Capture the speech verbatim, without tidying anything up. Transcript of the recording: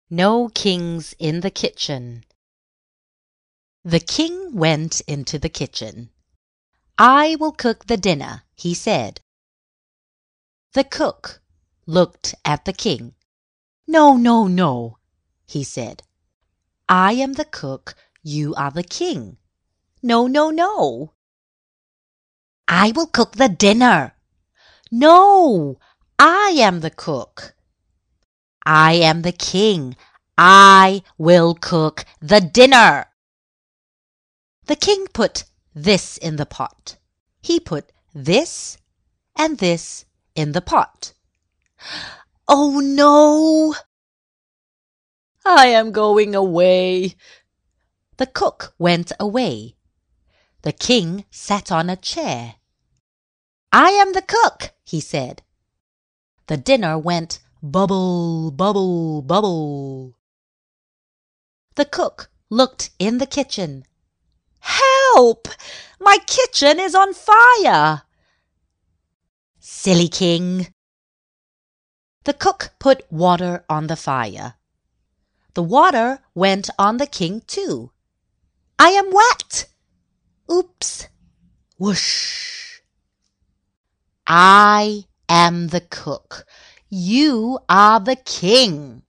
No kings in the kitchen. The king went into the kitchen. "I will cook the dinner," he said. The cook looked at the king. "No, no, no," he said. "I am the cook, you are the king. No, no, no." "I will cook the dinner." "No, I am the cook." "I am the king. I will cook the dinner." The king put this in the pot. He put this and this in the pot. "Oh no! I am going away." The cook went away. The king sat on a chair. "I am the cook," he said. The dinner went bubble, bubble, bubble. The cook looked in the kitchen. "Help! My kitchen is on fire!" "Silly king!" The cook put water on the fire. The water went on the king too. "I am wet!" Oops! Whoosh! I am the cook. You are the king.